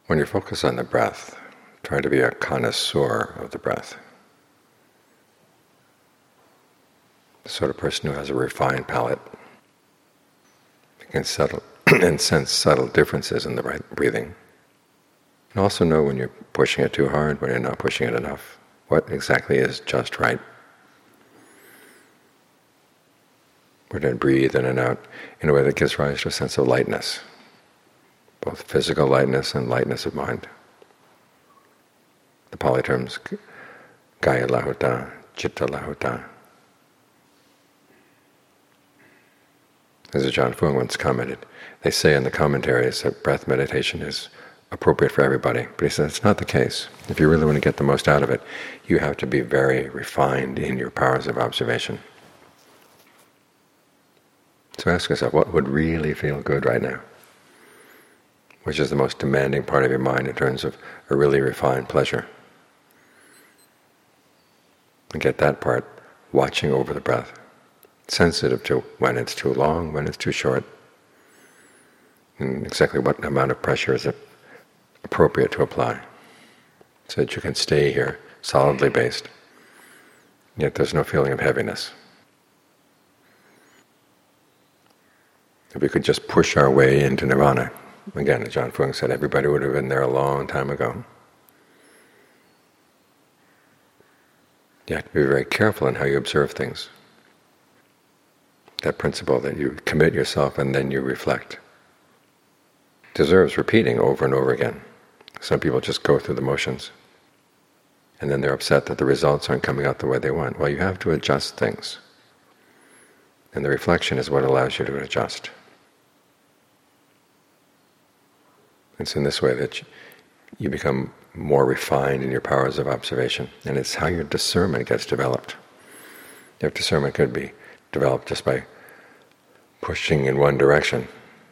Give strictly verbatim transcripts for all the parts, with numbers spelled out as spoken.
When you focus on the breath, try to be a connoisseur of the breath. The sort of person who has a refined palate. You can settle and sense subtle differences in the right breathing. And also know when you're pushing it too hard, when you're not pushing it enough. What exactly is just right? We're going to breathe in and out in a way that gives rise to a sense of lightness, both physical lightness and lightness of mind. The Pali terms, kaya lahuta, citta lahuta. As Ajaan Fuang once commented, they say in the commentaries that breath meditation is appropriate for everybody, but he says it's not the case. If you really want to get the most out of it, you have to be very refined in your powers of observation. So ask yourself, what would really feel good right now? Which is the most demanding part of your mind in terms of a really refined pleasure? And get that part watching over the breath, sensitive to when it's too long, when it's too short, and exactly what amount of pressure is appropriate to apply, so that you can stay here solidly based, yet there's no feeling of heaviness. If we could just push our way into nirvana, again, as Ajaan Fuang said, everybody would have been there a long time ago. You have to be very careful in how you observe things. That principle that you commit yourself and then you reflect deserves repeating over and over again. Some people just go through the motions, and then they're upset that the results aren't coming out the way they want. Well, you have to adjust things, and the reflection is what allows you to adjust. It's in this way that you become more refined in your powers of observation, and it's how your discernment gets developed. If discernment could be developed just by pushing in one direction,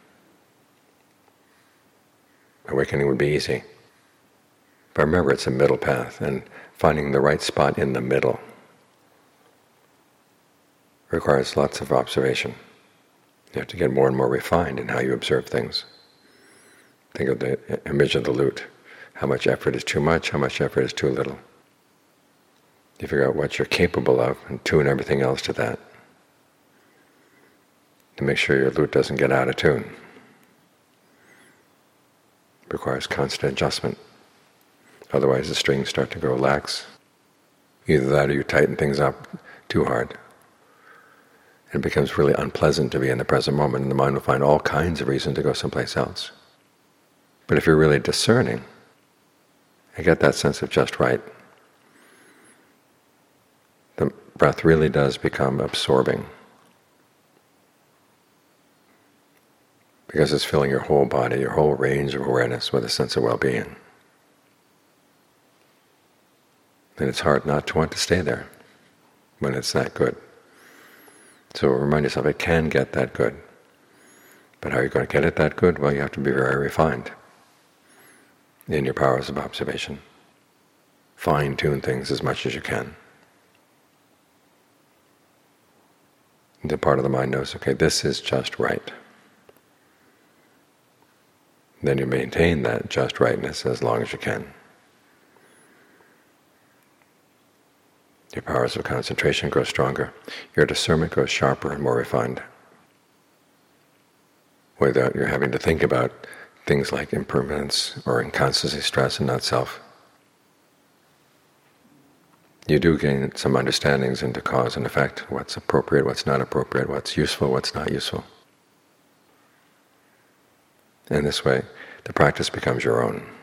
awakening would be easy. But remember, it's a middle path, and finding the right spot in the middle requires lots of observation. You have to get more and more refined in how you observe things. Think of the image of the lute. How much effort is too much, how much effort is too little. You figure out what you're capable of and tune everything else to that, to make sure your lute doesn't get out of tune. It requires constant adjustment. Otherwise the strings start to grow lax. Either that or you tighten things up too hard. It becomes really unpleasant to be in the present moment, and the mind will find all kinds of reason to go someplace else. But if you're really discerning, and get that sense of just right, the breath really does become absorbing, because it's filling your whole body, your whole range of awareness with a sense of well-being. And it's hard not to want to stay there when it's that good. So remind yourself, it can get that good. But how are you going to get it that good? Well, you have to be very refined in your powers of observation. Fine-tune things as much as you can. The part of the mind knows, okay, this is just right. Then you maintain that just rightness as long as you can. Your powers of concentration grow stronger. Your discernment grows sharper and more refined, without you're having to think about things like impermanence or inconstancy, stress, and not self. You do gain some understandings into cause and effect, what's appropriate, what's not appropriate, what's useful, what's not useful. And this way, the practice becomes your own.